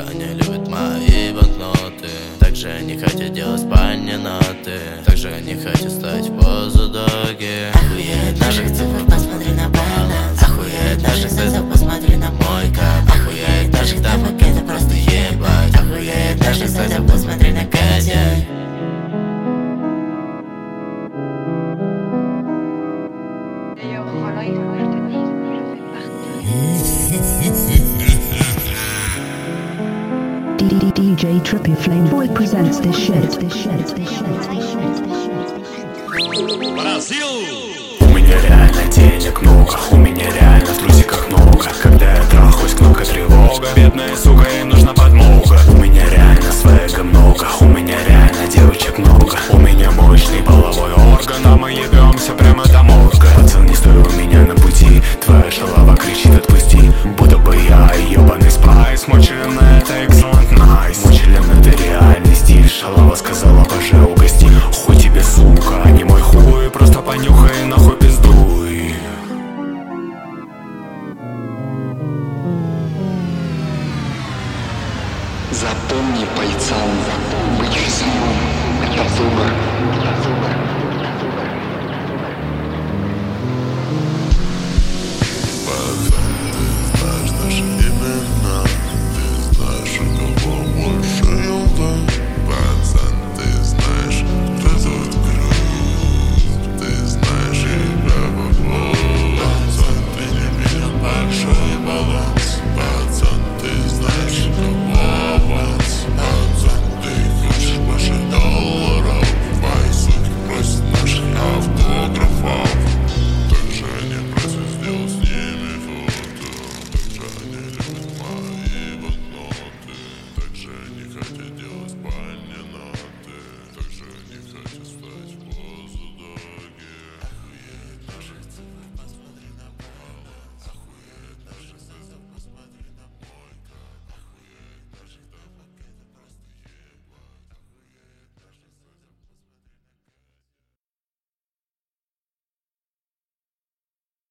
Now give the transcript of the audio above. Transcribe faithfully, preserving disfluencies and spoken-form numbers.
они любят мои банкноты. Также они хотят делать спальни ноты. Также они хотят стать в позу доги. Охуеть наших цифр, посмотри на баланс. Охуеть наших зайцев, посмотри на мой кап. Охуеть наших тапок, это просто ебать. Охуеть наших зайцев, посмотри на Катя. ди джей Trippy Flame Boy presents this shit. This shit. This shit. Бразил! У меня реально денег много, у меня реально в трусиках много. Когда я трахаюсь, кнопка тревога. Бедная сука, ей нужна подмога. У меня реально свега много, у меня реально девочек много. У меня мощный половой орган, а мы ебемся прямо до мозга. Пацан, не стой у меня на пути, твоя шалава кричит отпусти. Будто бы я ебаный спайс, мой член это excellent nice. Мой член это реальный стиль, шалава сказала боже угости. Хуй тебе сука, а не мой хуй, просто понюхай нахуй пиздуй. Запомни, пальцам, быть весьмом — это выбор, это выбор.